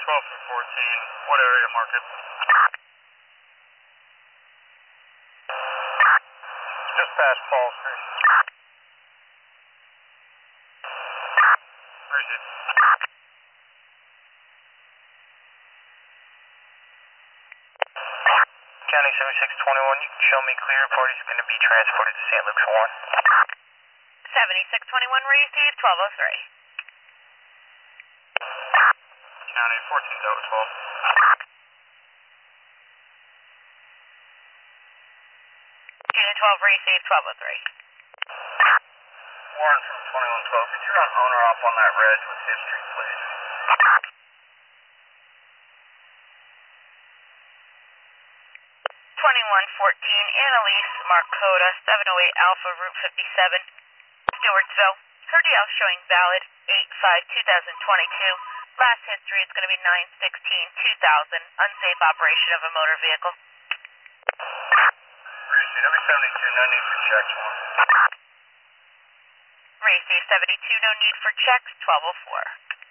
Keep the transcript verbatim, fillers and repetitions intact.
twelve through fourteen, what area market? Just past Paul Street. Appreciate it. County seventy-six twenty-one, you can show me clear. Party's going to be transported to Saint Luke's Warren. seventy-six twenty-one, received, twelve oh three. County fourteen Delta twelve. Unit twelve, received, twelve oh three. Warren from twenty-one twelve, could you run owner off on that reg with history, please? twenty-one fourteen, Annalise Marcota, seven oh eight Alpha, Route fifty-seven, Stewartsville. Her D L showing valid eight five two thousand twenty-two. Last history is going to be nine sixteen two thousand. Unsafe operation of a motor vehicle. Receive W seventy-two, no need for checks, one. Receive seventy-two, no need for checks, twelve oh four.